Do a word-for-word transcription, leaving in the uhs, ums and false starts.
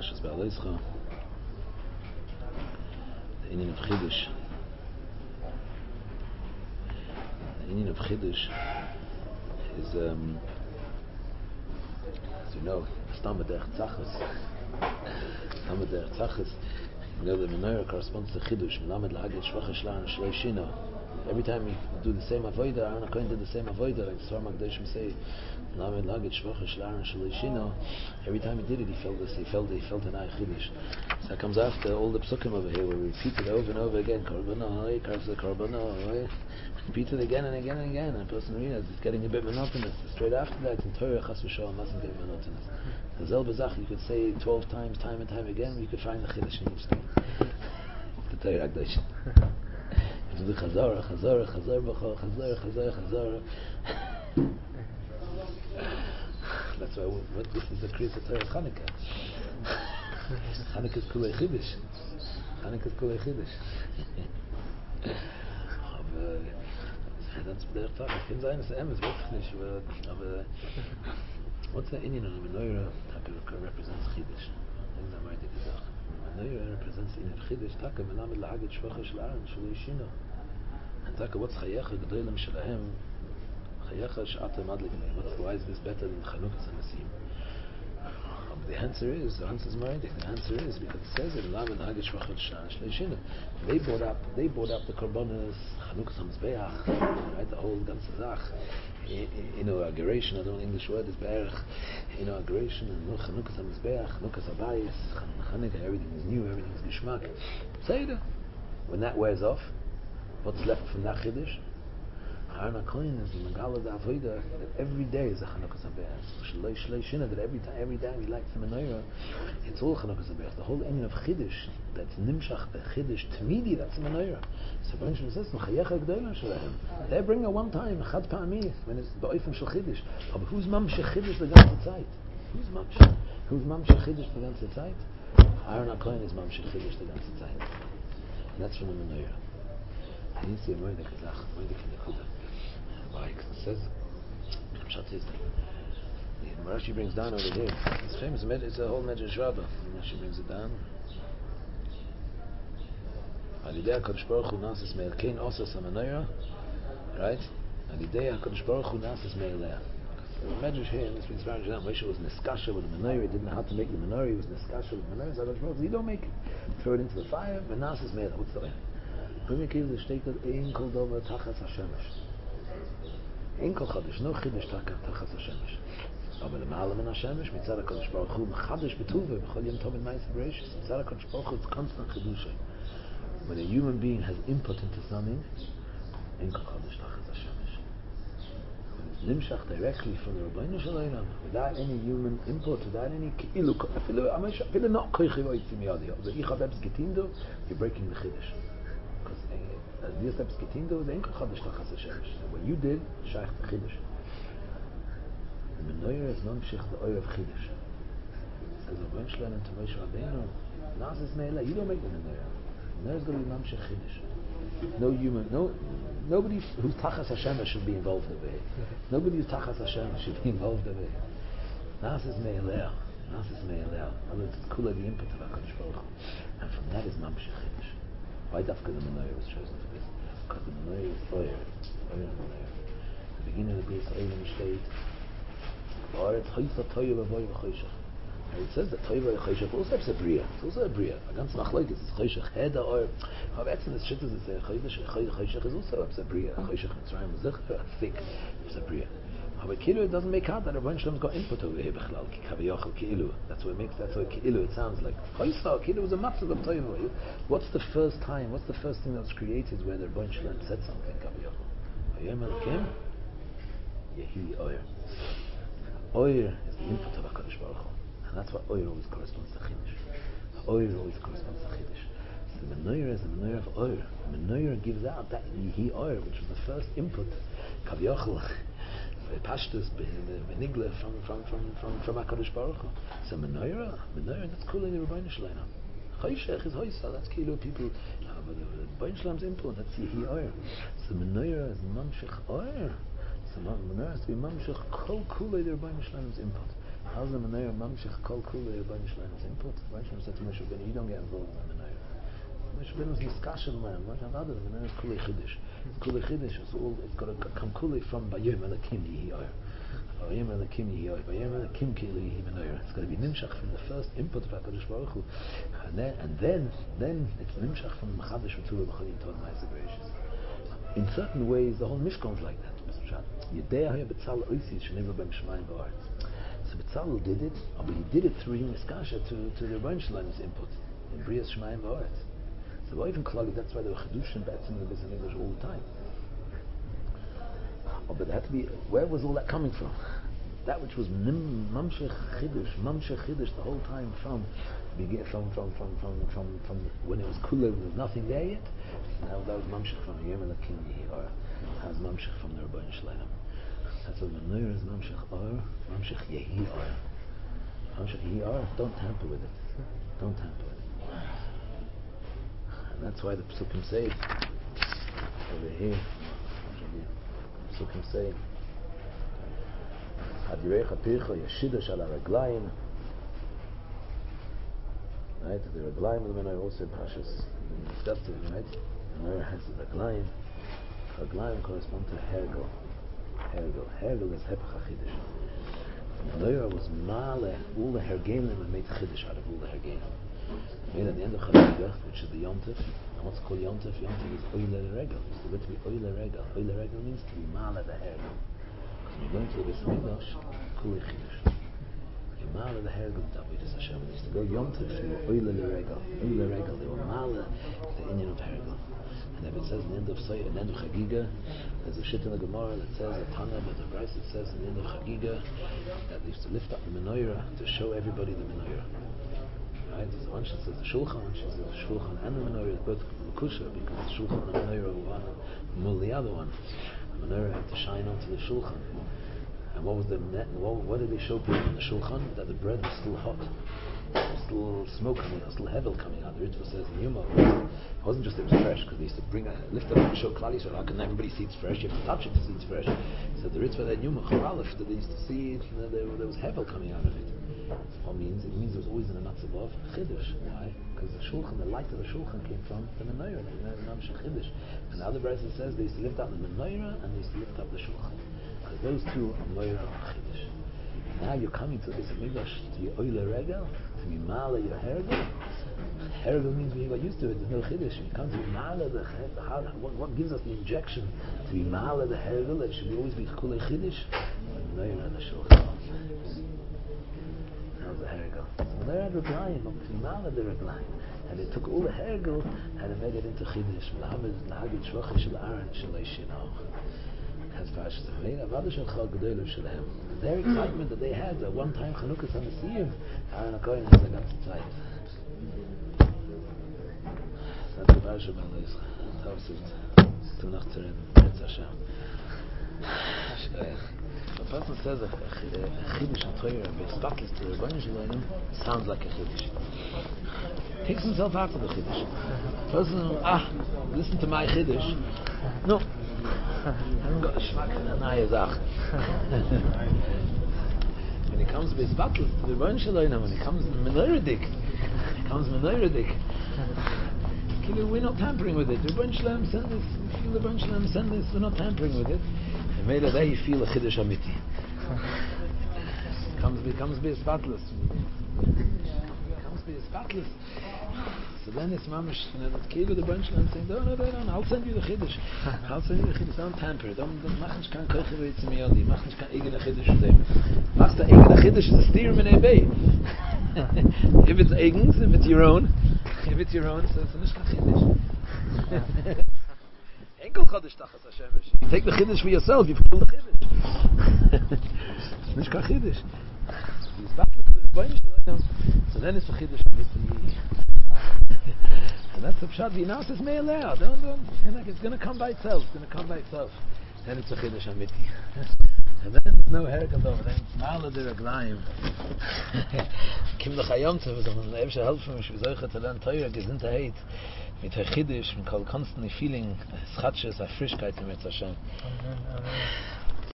Parshas Ba'aleischa, the Indian of Chiddush. The Indian of Chiddush is, um, as you know, Stam B'derech Tzachas. Stam B'derech Tzachas. You know, the menorah corresponds to Chiddush. Melamed L'Hagid Shvach Shlan Shlei Shino. Every time you do the same avodah, Aaron HaKohen did the same avodah, like Svar Magdashim say, Melamed L'Hagid Shvach Shlan Shlei Shino. Every time he did it, he felt this. He felt it. He felt an eye Chiddush. So that comes after all the psukim over here, where we repeat it over and over again. Korbanah, Karsa Korbanah. Repeat it again and again and again. And a person realizes it's getting a bit monotonous. Straight after that, in Torah Chas v'Shalom mustn't get monotonous. The Zel Bazach, you could say twelve times, time and time again, you could find the Chiddush in each thing. The Torah Akdash. You have to do Chazara, Chazara, Chazara, B'chol, Chazara, Chazara, Chazara. That's why what, this is the Kriyas of Torah Chanukah. Chanukah is Kulei Chiddush. Chanukah is Kulei Chiddush. That's B'derech Tzachas. Kann sein, dass er emes, weiß ich nicht, aber what's the Indian on the menorah that represents Chiddush? Things are mighty gesagt. Menorah represents in Chiddush, Taka Melamed L'Hagid Shvach Shlan Shlei Shino. And Taka, what's Chayecha Gedolim Shelahem? Chayecha Sh'ata Madlik Mei. Why is this better than Chanukas HaNesim? The answer is, the answer is mighty. The answer is because it says it, Melamed L'Hagid Shvach Shlan Shlei Shino. They brought up, they brought up the Korbanos, Chanukas HaMizbeach, right? The whole ganze Zach. Inauguration, I don't know English word, is Be'erach. Inauguration, and Chanukas HaMizbeach, Chanukas HaBayis, Chanukah, everything is new, everything is Gishmak. Seder. When that wears off, what's left from that Chiddush? Aaron HaKohen is the Megala the Avodah that every day is a Chanukas HaBayis. Shlei Shlei Shina, that every time, every time he lights the menorah, it's all Chanukas HaBayis. The whole ending of Chiddush, that's Nimshach, the Chiddush, Tmidi, that's the menorah. So when Shem says, M'chayecha G'dola Shalahem, they bring a one time, Chad Pa'ami, when it's Ba'ofen Shel Chiddush. But who's Mamshech Chiddush the ganze Zeit? Who's Mamshech? Who's Mamshech Chiddush the ganze Zeit? Aaron HaKohen is Mamshech Chiddush the ganze Zeit. And that's from the menorah. And you see a Moedek Azach, Moedek Nekuda. Why? Because it says, Pshat is, the Rashi brings down over here. It's famous, it's a whole Medrash Rabbah. Rashi brings it down. Alidei HaKadosh Baruch Hu Nasis Me'elkein Osas HaMenorah, right? Alidei HaKadosh Baruch Hu Nasis Me'eleh. The Medrash here, this means Moshe was Neskasha with the menorah. He didn't know how to make the menorah. He was Neskasha with the menorah. So HaKadosh Baruch Hu, you don't make it. Throw it into the fire. But Nasis Me'eleh. What's the way? Primikiv the steht dort Ein Kol Dover Tachas HaShemesh. Ein Kol Chadish. No Chidish Tachas HaShemesh. Aber the Ma'alam in HaShemesh, Mitzad HaKadosh Baruch Hu, Mechadish B'Tuve, B'chol Yom Tov and Ma'aseh Bereishis. Mitzad HaKadosh Baruch Hu, it's constant Chidushay. When a human being has input into something, Ein Kol Chadish Tachas HaShemesh. When it's Nimshach directly from the Rabbeinu Shalom, without any human input, without any Ki'ilu, Afilu not Koichi V'Oitzim Yadi, the Ichadebs Getindo, you're breaking the Chiddush. Because the Ichadebs Getindo is Ein Kol Chadish Tachas HaShemesh. What you did, Shaykh the Chiddush. The menorah is Mamshich the oil of Chiddush. Says Rabbeinu Shalom to Moshe Rabbeinu, Nasis Me'eleh, you don't make the menorah. There's going to be Mamshech Chiddush. No human, no, nobody who's Tachas Hashem should be involved over here. Nobody who's Tachas Hashem should be involved over here. Nasis Me'eleh, Nasis Me'eleh. It's Kula the input of HaKadosh Baruch Hu. And from that is Mamshech Chiddush. Why Dafka the menorah was chosen for this? Because the menorah is oil. Oil of menorah. The beginning of the Bris Oil in the state. Ba'aretz Chaysa Toyev Avoy V'Choshech. It says that Toiva Choshech also has a bria. It's also a bria. A ganz machlokes is Choshech Heda or. But actually, the shit is that Choshech is also a bria. Choshech Mitzrayim was thick. It's a bria. But Ki'ilu, it doesn't make out that Rabbeinu Shalom's got input over here. Bechlal Kaviyachal Ki'ilu. That's what it makes. That's what Ki'ilu it sounds like. Choshech Ki'ilu was a matzah of Toiva. What's the first time? What's the first thing that was created where the Rabbeinu Shalom said something? Kaviyachal. Vayom Elokim Yehi Oyer. Oyer is the input of HaKadosh Baruch Hu. And that's why oil always corresponds to Chiddush. Oil always corresponds to Chiddush. So the menorah is the menorah of oil. The menorah gives out that Yehi oil, which was the first input, Kaviyachal, Pashtus, Benigla, from from from from from HaKadosh Baruch Hu. So menorah, menorah, that's cool in the Rabbeinu Shalom. Choshech is Hoysa, that's Kilo people. But the Rabbeinu Shalom's input, that's Yehi oil. So menorah is Mamshech oil. So menorah is to be Mamshech Kol Kulei the Rabbeinu Shalom's input. how's the menorah mamshich kol kule Rebbeinu Shleimus input? Rebbeinu Shleimus said to Moshe Rabbeinu, you don't get involved in the menorah. Moshe Rabbeinu was niskashen man. Moshe Rabbeinu, the menorah is kule chiddush. Kule chiddush is all, it's got to come kule from Bayom Elakim Yehi Oyer. Bayom Elakim Yehi Oyer. Bayom Elakim Kili Yehi menorah. It's got to be nimshach from the first input of HaKadosh Baruch Hu. And then, and then, then it's nimshach from Machadash V'Tula B'Chalim Tov Ma'aseh Bereishis. In certain ways, the whole Mishkan is like that. Yedei haya B'Tzalel oisi shenever b'em Shemayim v'Aretz. So B'Tzalel did it, but he did it through Niskasha to to the Rebbeinu Shleimus input in Brias Shemayim v'Aretz. So we're even clogged. That's why there were Chedushim Betzim in the Beis Hamikdash all the time. Oh, but it had to be. Where was all that coming from? That which was Mamshech Chiddush, Mamshech Chiddush the whole time from from from from from from, from when it was cooler, there was nothing there yet. Now that was Mamshech from Yom Elakim Yehi Oyer. That was Mamshech from the Rebbeinu Shleimus. That's what the menorah is Mamshech Oyer, Mamshech Yehi Oyer. Mamshech Yehi Oyer, don't tamper with it. Don't tamper with it. And that's why the Psukim say over here, the Psukim say Hadirecha Pircha Yeshidash Ala Raglayim. Right, the Raglayim of the menorah also Pashas discussed it, right? The menorah has the Raglayim. Raglayim correspond to Hergel. Hergel. Hergel is Hepech HaChiddush. The menorah was Male, all the Hergelim, and made Chiddush out of all the Hergelim. Made at the end of Chagiga, which is the Yontif. And what's called Yontif? Yontif is Oile Regel. It's the word to be Oile Regel. Oile Regel means to be Male the Hergel. Because when you go into the Beis Hamikdash, Kuli Chiddush. You Male the Hergel, David Hashem. They used to go Yontif, they were Oile Regel. Oile Regel, they were Male, the Inyan of Hergel. And if it says in the end of Say, in the end of Chagiga, there's a shit in the Gemara that says, a Tana, but the Bryce it says in the end of Chagiga, that they used to lift up the menorah to show everybody the menorah. Right? So one says the Shulchan, one says the Shulchan and the menorah is both Makusha, because the Shulchan and the menorah were one more the other one. The menorah had to shine onto the Shulchan. And what was the net, what, what did they show people on the Shulchan? That the bread was still hot. There was still smoke coming out, still hevel coming out. The Ritva says in Yuma, it wasn't just that it was fresh, because they used to bring a, lift it up and show Klali, so how can everybody see it's fresh? You have to touch it to see it's fresh. So the Ritva that Yuma, Choralef, that they used to see it, that there, there was hevel coming out of it. So what means? It means it was always in a matzav of Chiddush. Why? Because the Shulchan, the light of the Shulchan came from the menorah, the Mamshech Chiddush. And the other verse says they used to lift up the menorah and they used to lift up the Shulchan. Because those two are menorah and Chiddush. Now you're coming to this Mikdash to be Oile Regel, to be Mala your Hergel. Hergel means we got used to it, there's no Chiddush. You come to be Mala the how, what, what gives us the injection to be Mala the Hergel, that should be always be Kule Chiddush? Menorah and the Shulchan. That was the Hergel. So Menorah had Reglayim, but to be Mala the Reglayim. And they took all the Hergel and they made it into Chiddush. Their excitement that they had at one time Chanukah Samasiyim, Aaron HaKohen has a ganze Zeit. That's the Baruch Shabbat Tavsut to Nachtzerin Etz Hashem. The person says a Chiddush and Torah B'Spatlis to Rebbeinu Shleimus sounds like a Chiddush. Takes himself out of the Chiddush. The person, ah, listen to my Chiddush. No. I haven't got a shmak in a naya zach. When it comes to his battle, to the Rebbeinu Shleimus, when it comes to Menorah-dik, it comes Menorah-dik. We're not tampering with it. The Rebbeinu Shleimus send this, we feel the Rebbeinu Shleimus send this, we're not tampering with it. And maybe there you feel a Chiddush Amiti. It comes, it comes to his battles. It comes to his battles. So then it's mamish, and the Kilo the bunch and saying, no, no, no, no, I'll send you the Chiddush. I'll send you the Chiddush. Don't tamper. Don't, don't, mach nicht kein Koche with me on. Mach nicht kein eigene Chiddush with them. Machst der eigene Chiddush is a steer in a bay. If it's eigens, if it's your own, if it's your own, so it's nicht kein Chiddush. Enkel Chodesh Tachas Hashemesh. You take the Chiddush for yourself, you pull the Chiddush. It's nicht kein Chiddush. He's back with the bunch. So then it's the Chiddush Amiti. And that's the pshat. The analysis may allow. Don't, don't. It's gonna, it's gonna come by itself. It's gonna come by itself. Then it's a chiddush amiti. And then there's no hergel over. Then it's mala de reglayim. Kim the chayom to us. And the Ebshe helfen mich. Wir solche to learn Torah Gesundheit mit her chiddush. Mit constantly feeling schatches, a Frischkeit in Mitz Hashem.